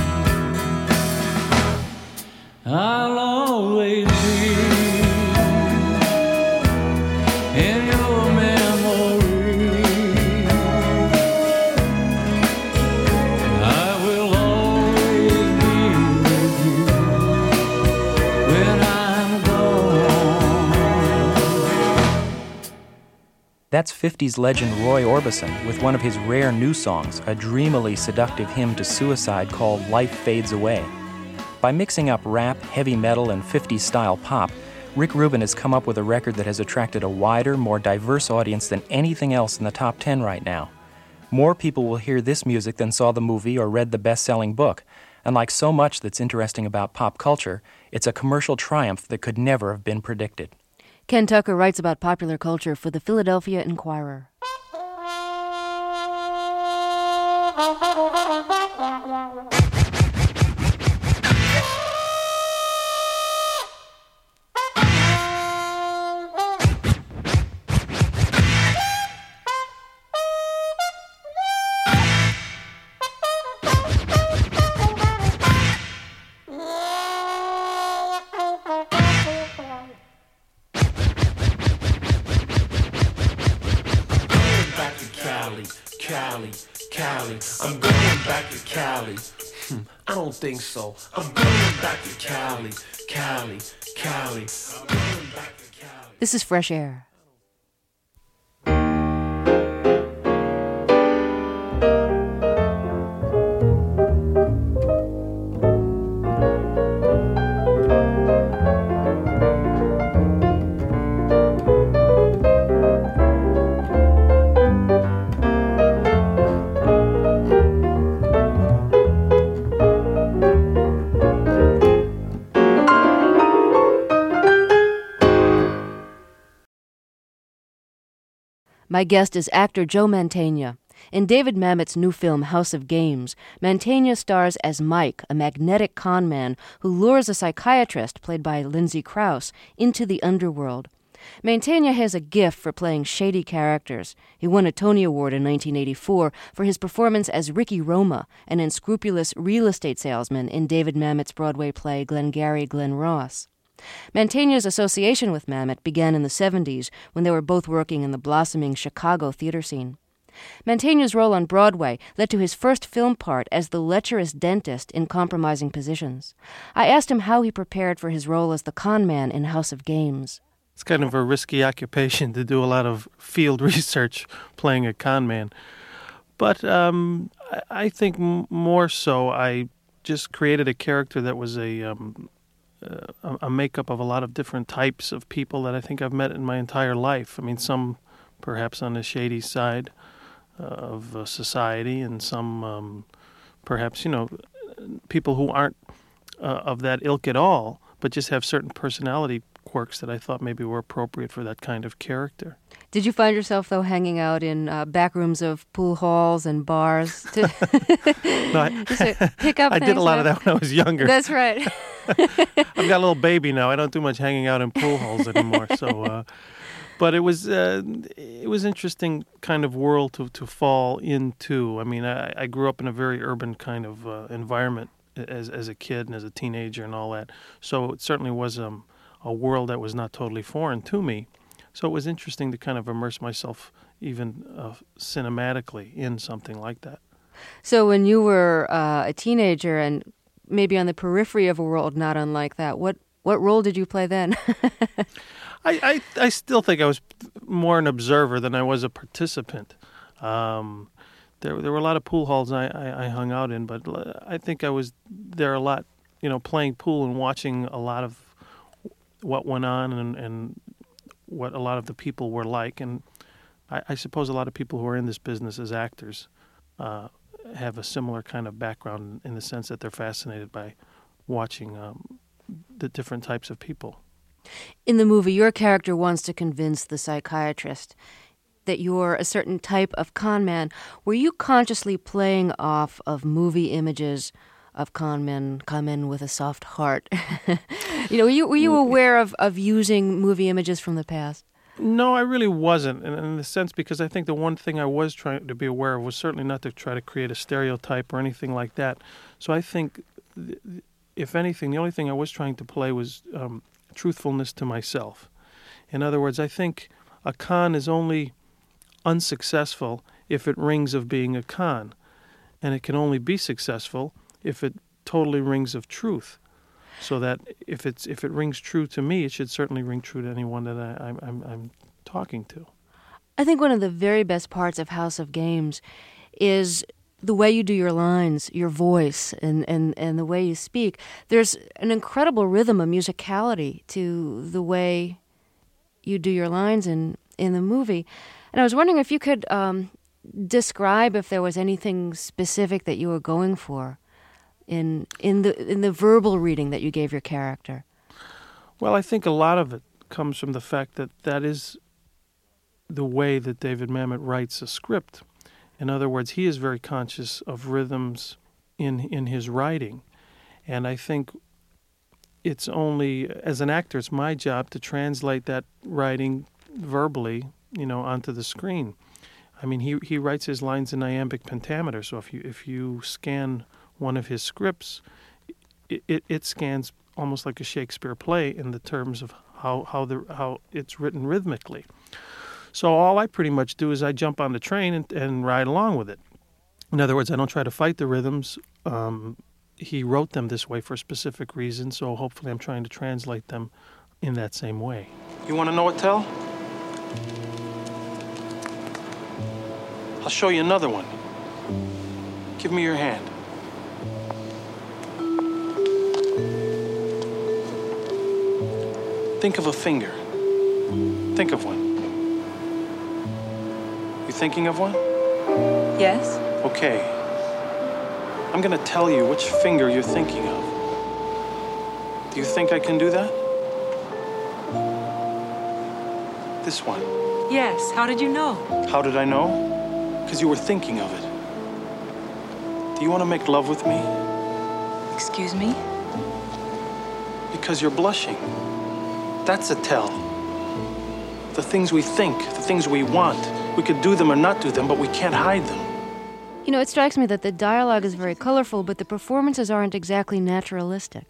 I'll always be in your memory. I will always be with you when I'm gone. That's fifties legend Roy Orbison with one of his rare new songs, a dreamily seductive hymn to suicide called Life Fades Away. By mixing up rap, heavy metal, and fifties-style pop, Rick Rubin has come up with a record that has attracted a wider, more diverse audience than anything else in the top ten right now. More people will hear this music than saw the movie or read the best-selling book, and like so much that's interesting about pop culture, it's a commercial triumph that could never have been predicted. Ken Tucker writes about popular culture for the Philadelphia Inquirer. Cali, Cali, I'm going back to Cali. Hmm, I don't think so. I'm going back to Cali, Cali, Cali. I'm going back to Cali. This is Fresh Air. My guest is actor Joe Mantegna. In David Mamet's new film House of Games, Mantegna stars as Mike, a magnetic con man who lures a psychiatrist, played by Lindsay Krause, into the underworld. Mantegna has a gift for playing shady characters. He won a Tony Award in nineteen eighty-four for his performance as Ricky Roma, an unscrupulous real estate salesman in David Mamet's Broadway play Glengarry Glen Ross. Mantegna's association with Mamet began in the seventies when they were both working in the blossoming Chicago theater scene. Mantegna's role on Broadway led to his first film part as the lecherous dentist in Compromising Positions. I asked him how he prepared for his role as the con man in House of Games. It's kind of a risky occupation to do a lot of field research playing a con man. But um, I think m- more so I just created a character that was a... Um, Uh, a makeup of a lot of different types of people that I think I've met in my entire life. I mean, some perhaps on the shady side uh, of uh, society, and some um, perhaps, you know, people who aren't uh, of that ilk at all, but just have certain personality quirks that I thought maybe were appropriate for that kind of character. Did you find yourself, though, hanging out in uh, back rooms of pool halls and bars to, no, I, to pick up I things? did a lot of that when I was younger. That's right. I've got a little baby now. I don't do much hanging out in pool halls anymore. So, uh, but it was uh, it was interesting kind of world to, to fall into. I mean, I, I grew up in a very urban kind of uh, environment as as a kid and as a teenager and all that. So it certainly was um, a world that was not totally foreign to me. So it was interesting to kind of immerse myself even uh, cinematically in something like that. So when you were uh, a teenager and maybe on the periphery of a world not unlike that, what, what role did you play then? I, I I still think I was more an observer than I was a participant. Um, there there were a lot of pool halls I, I, I hung out in, but I think I was there a lot, you know, playing pool and watching a lot of what went on and, and what a lot of the people were like. And I, I suppose a lot of people who are in this business as actors uh, have a similar kind of background in the sense that they're fascinated by watching um, the different types of people. In the movie, your character wants to convince the psychiatrist that you're a certain type of con man. Were you consciously playing off of movie images of con men, con men with a soft heart? you know, were you, were you aware of, of using movie images from the past? No, I really wasn't, in, in the sense because I think the one thing I was trying to be aware of was certainly not to try to create a stereotype or anything like that. So I think, if anything, the only thing I was trying to play was um, truthfulness to myself. In other words, I think a con is only unsuccessful if it rings of being a con, and it can only be successful if it totally rings of truth. So that if it's if it rings true to me, it should certainly ring true to anyone that I, I'm, I'm I'm talking to. I think one of the very best parts of House of Games is the way you do your lines, your voice, and, and, and the way you speak. There's an incredible rhythm, a musicality to the way you do your lines in, in the movie. And I was wondering if you could um, describe if there was anything specific that you were going for in in the in the verbal reading that you gave your character. Well, I think a lot of it comes from the fact that that is the way that David Mamet writes a script. In other words, he is very conscious of rhythms in in his writing. And I think it's only, as an actor, it's my job to translate that writing verbally, you know, onto the screen. I mean, he he writes his lines in iambic pentameter, so if you if you scan one of his scripts, it, it, it scans almost like a Shakespeare play in the terms of how how the how it's written rhythmically. So all I pretty much do is I jump on the train and, and ride along with it. In other words, I don't try to fight the rhythms. Um, he wrote them this way for a specific reason, so hopefully I'm trying to translate them in that same way. You want to know what, Tell? I'll show you another one. Give me your hand. Think of a finger. Think of one. You thinking of one? Yes. Okay. I'm going to tell you which finger you're thinking of. Do you think I can do that? This one. Yes. How did you know? How did I know? Because you were thinking of it. Do you want to make love with me? Excuse me? Because you're blushing. That's a tell. The things we think, the things we want, we could do them or not do them, but we can't hide them. You know, it strikes me that the dialogue is very colorful, but the performances aren't exactly naturalistic.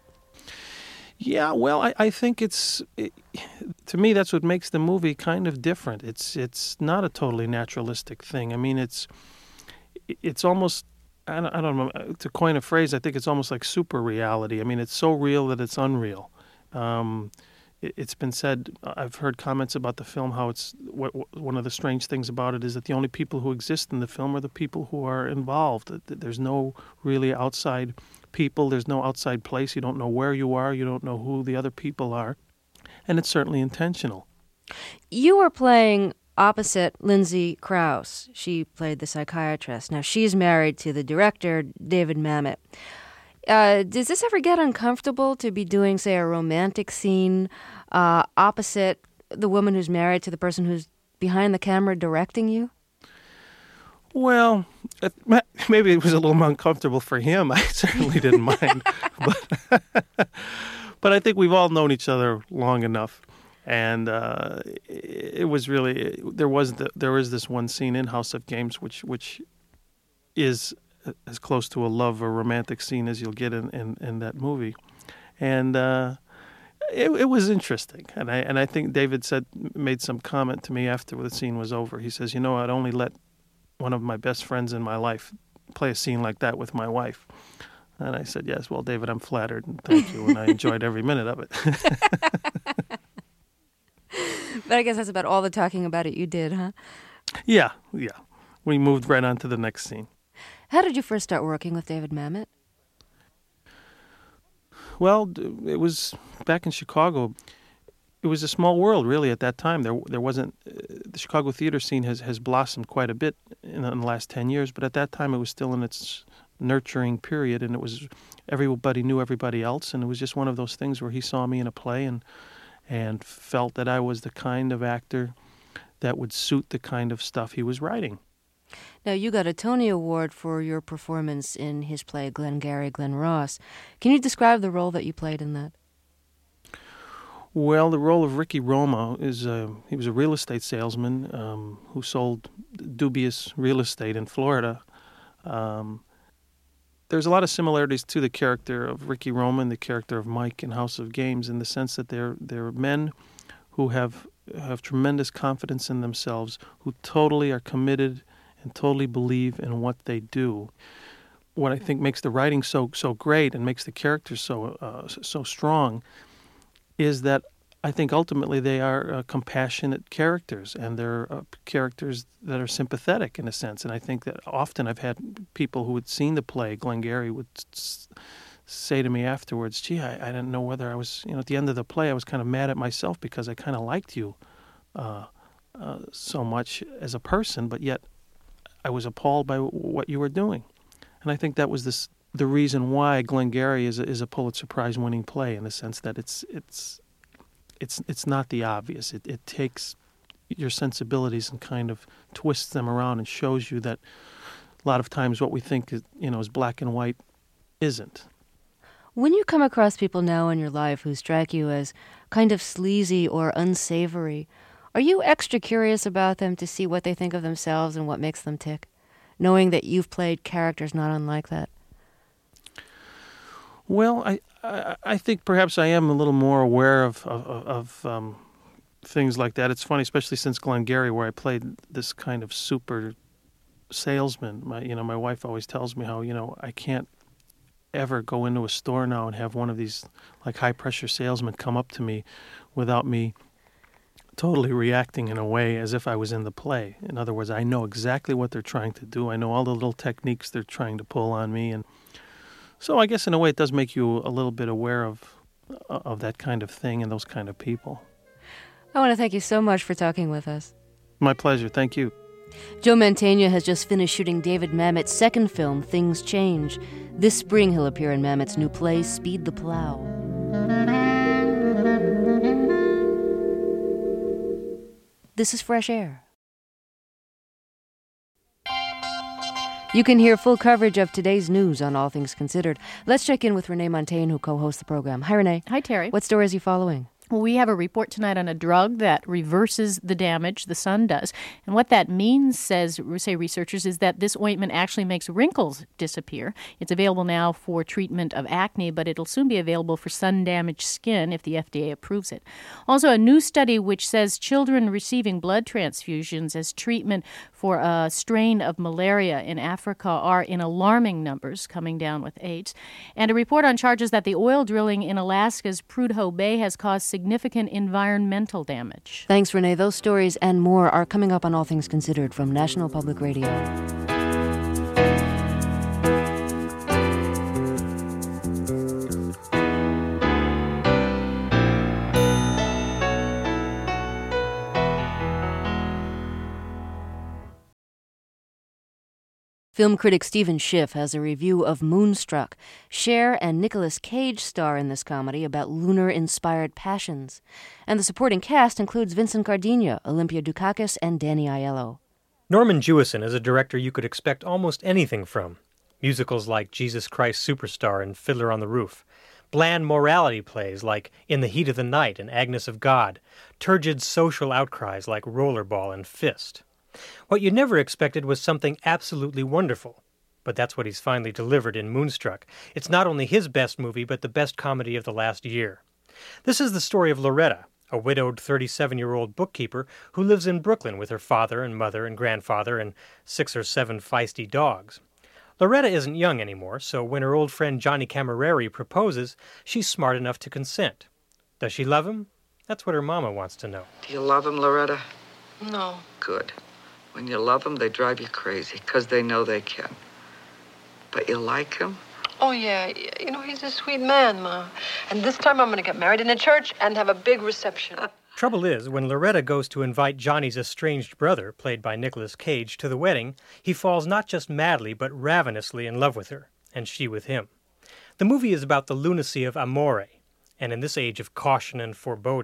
Yeah, well, I, I think it's, it, to me, that's what makes the movie kind of different. It's it's not a totally naturalistic thing. I mean, it's it's almost, I don't, I don't know, to coin a phrase, I think it's almost like super reality. I mean, it's so real that it's unreal. Um, it, it's been said, I've heard comments about the film, how it's, what, one of the strange things about it is that the only people who exist in the film are the people who are involved. There's no really outside people, there's no outside place, you don't know where you are, you don't know who the other people are, and it's certainly intentional. You were playing opposite Lindsay Krause. She played the psychiatrist. Now, she's married to the director, David Mamet. Uh, does this ever get uncomfortable to be doing, say, a romantic scene uh, opposite the woman who's married to the person who's behind the camera directing you? Well, it, maybe it was a little uncomfortable for him. I certainly didn't mind. But, but I think we've all known each other long enough. And uh, it was really, there was the, there is this one scene in House of Games which which is as close to a love or romantic scene as you'll get in, in, in that movie. And uh, it, it was interesting. And I and I think David said made some comment to me after the scene was over. He says, you know, I'd only let one of my best friends in my life play a scene like that with my wife. And I said, yes, well, David, I'm flattered and thank you. And I enjoyed every minute of it. But I guess that's about all the talking about it you did, huh? Yeah, yeah. We moved right on to the next scene. How did you first start working with David Mamet? Well, it was back in Chicago. It was a small world, really, at that time. There there wasn't... Uh, the Chicago theater scene has, has blossomed quite a bit in, in the last ten years, but at that time it was still in its nurturing period, and it was... Everybody knew everybody else, and it was just one of those things where he saw me in a play, and and felt that I was the kind of actor that would suit the kind of stuff he was writing. Now, you got a Tony Award for your performance in his play Glengarry Glen Ross. Can you describe the role that you played in that? Well, the role of Ricky Roma is uh, he was a real estate salesman um, who sold dubious real estate in Florida. Um, there's a lot of similarities to the character of Ricky Roma and the character of Mike in House of Games, in the sense that they're they're men who have have tremendous confidence in themselves, who totally are committed and totally believe in what they do. What I think makes the writing so so great and makes the characters so uh, so strong is that I think ultimately they are uh, compassionate characters, and they're uh, characters that are sympathetic in a sense. And I think that often I've had people who had seen the play Glengarry would s- say to me afterwards, gee, I, I didn't know whether I was, you know, at the end of the play I was kind of mad at myself because I kind of liked you uh, uh, so much as a person, but yet I was appalled by w- what you were doing. And I think that was this, the reason why Glengarry is a, is a Pulitzer Prize winning play, in the sense that it's it's it's it's not the obvious. It it takes your sensibilities and kind of twists them around and shows you that a lot of times what we think is, you know, is black and white isn't. When you come across people now in your life who strike you as kind of sleazy or unsavory, are you extra curious about them to see what they think of themselves and what makes them tick, knowing that you've played characters not unlike that? Well, I, I I think perhaps I am a little more aware of of, of um, things like that. It's funny, especially since Glengarry, where I played this kind of super salesman. My you know my wife always tells me how you know I can't ever go into a store now and have one of these like high pressure salesmen come up to me without me totally reacting in a way as if I was in the play. In other words, I know exactly what they're trying to do. I know all the little techniques they're trying to pull on me, and so I guess in a way it does make you a little bit aware of of that kind of thing and those kind of people. I want to thank you so much for talking with us. My pleasure. Thank you. Joe Mantegna has just finished shooting David Mamet's second film, Things Change. This spring he'll appear in Mamet's new play, Speed the Plow. This is Fresh Air. You can hear full coverage of today's news on All Things Considered. Let's check in with Renee Montaigne, who co-hosts the program. Hi, Renee. Hi, Terry. What stories are you following? Well, we have a report tonight on a drug that reverses the damage the sun does. And what that means, says say researchers, is that this ointment actually makes wrinkles disappear. It's available now for treatment of acne, but it'll soon be available for sun-damaged skin if the F D A approves it. Also, a new study which says children receiving blood transfusions as treatment for a strain of malaria in Africa are in alarming numbers, coming down with AIDS. And a report on charges that the oil drilling in Alaska's Prudhoe Bay has caused significant environmental damage. Thanks, Renee. Those stories and more are coming up on All Things Considered from National Public Radio. Film critic Stephen Schiff has a review of Moonstruck. Cher and Nicolas Cage star in this comedy about lunar-inspired passions. And the supporting cast includes Vincent Gardenia, Olympia Dukakis, and Danny Aiello. Norman Jewison is a director you could expect almost anything from. Musicals like Jesus Christ Superstar and Fiddler on the Roof. Bland morality plays like In the Heat of the Night and Agnes of God. Turgid social outcries like Rollerball and Fist. What you never expected was something absolutely wonderful. But that's what he's finally delivered in Moonstruck. It's not only his best movie, but the best comedy of the last year. This is the story of Loretta, a widowed thirty-seven-year-old bookkeeper who lives in Brooklyn with her father and mother and grandfather and six or seven feisty dogs. Loretta isn't young anymore, so when her old friend Johnny Camerari proposes, she's smart enough to consent. Does she love him? That's what her mama wants to know. Do you love him, Loretta? No. Good. When you love them, they drive you crazy because they know they can. But you like him? Oh, yeah. You know, he's a sweet man, Ma. And this time I'm going to get married in a church and have a big reception. Trouble is, when Loretta goes to invite Johnny's estranged brother, played by Nicolas Cage, to the wedding, he falls not just madly, but ravenously in love with her, and she with him. The movie is about the lunacy of amore, and in this age of caution and foreboding,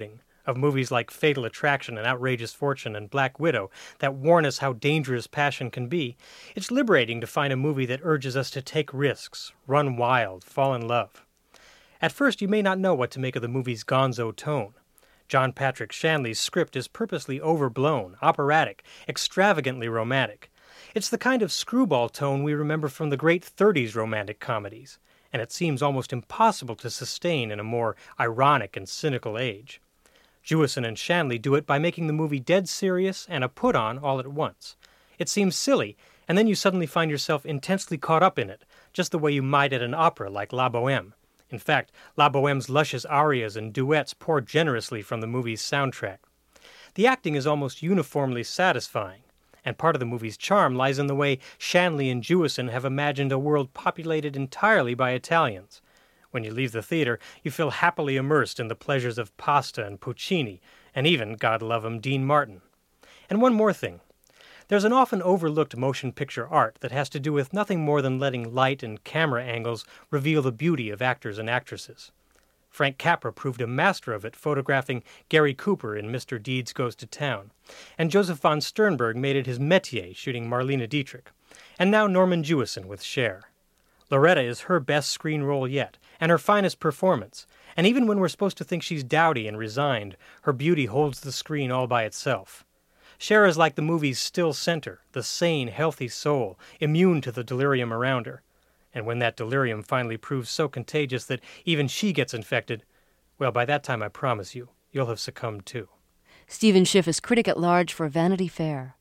of movies like Fatal Attraction and Outrageous Fortune and Black Widow that warn us how dangerous passion can be, it's liberating to find a movie that urges us to take risks, run wild, fall in love. At first, you may not know what to make of the movie's gonzo tone. John Patrick Shanley's script is purposely overblown, operatic, extravagantly romantic. It's the kind of screwball tone we remember from the great thirties romantic comedies, and it seems almost impossible to sustain in a more ironic and cynical age. Jewison and Shanley do it by making the movie dead serious and a put-on all at once. It seems silly, and then you suddenly find yourself intensely caught up in it, just the way you might at an opera like La Bohème. In fact, La Bohème's luscious arias and duets pour generously from the movie's soundtrack. The acting is almost uniformly satisfying, and part of the movie's charm lies in the way Shanley and Jewison have imagined a world populated entirely by Italians. When you leave the theater, you feel happily immersed in the pleasures of pasta and Puccini, and even, God love him, Dean Martin. And one more thing. There's an often overlooked motion picture art that has to do with nothing more than letting light and camera angles reveal the beauty of actors and actresses. Frank Capra proved a master of it, photographing Gary Cooper in Mister Deeds Goes to Town, and Joseph von Sternberg made it his métier, shooting Marlene Dietrich, and now Norman Jewison with Cher. Loretta is her best screen role yet, and her finest performance, and even when we're supposed to think she's dowdy and resigned, her beauty holds the screen all by itself. Cher is like the movie's still center, the sane, healthy soul, immune to the delirium around her. And when that delirium finally proves so contagious that even she gets infected, well, by that time I promise you, you'll have succumbed too. Stephen Schiff is critic at large for Vanity Fair.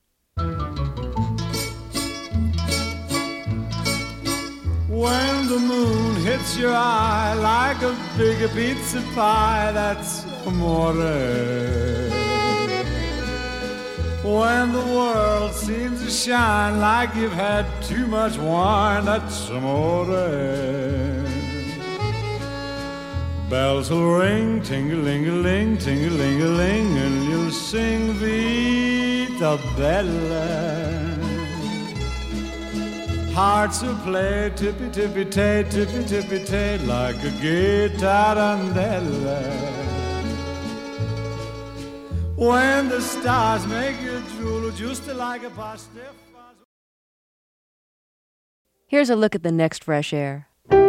When the moon hits your eye like a big pizza pie, that's amore. When the world seems to shine like you've had too much wine, that's amore. Bells will ring, ting-a-ling-a-ling, ting-a-ling-a-ling, and you'll sing Vita Bella. Hearts will play tippy-tippy-tay, tippy-tippy-tay, like a guitar tarantella. When the stars make you drool, just like a pasta. Here's a look at the next Fresh Air.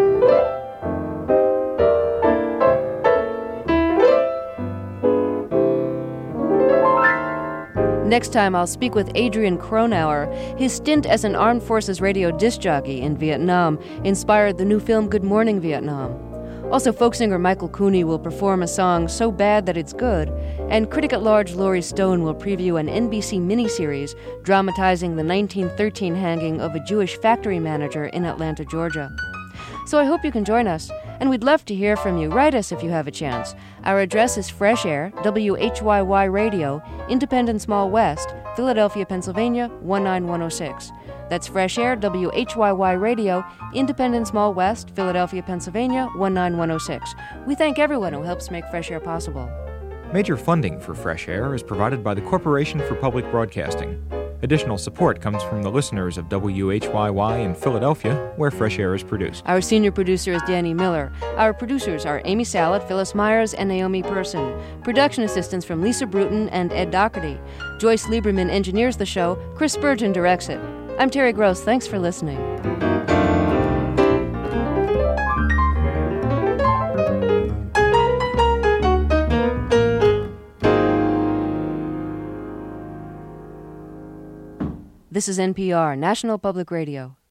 Next time, I'll speak with Adrian Cronauer. His stint as an armed forces radio disc jockey in Vietnam inspired the new film Good Morning Vietnam. Also, folk singer Michael Cooney will perform a song so bad that it's good, and critic-at-large Laurie Stone will preview an N B C miniseries dramatizing the nineteen thirteen hanging of a Jewish factory manager in Atlanta, Georgia. So I hope you can join us, and we'd love to hear from you. Write us if you have a chance. Our address is Fresh Air, W H Y Y Radio, Independence Mall West, Philadelphia, Pennsylvania, one nine one oh six. That's Fresh Air, W H Y Y Radio, Independence Mall West, Philadelphia, Pennsylvania, one nine one oh six. We thank everyone who helps make Fresh Air possible. Major funding for Fresh Air is provided by the Corporation for Public Broadcasting. Additional support comes from the listeners of W H Y Y in Philadelphia, where Fresh Air is produced. Our senior producer is Danny Miller. Our producers are Amy Sallet, Phyllis Myers, and Naomi Person. Production assistants from Lisa Bruton and Ed Doherty. Joyce Lieberman engineers the show. Chris Spurgeon directs it. I'm Terry Gross. Thanks for listening. This is N P R, National Public Radio.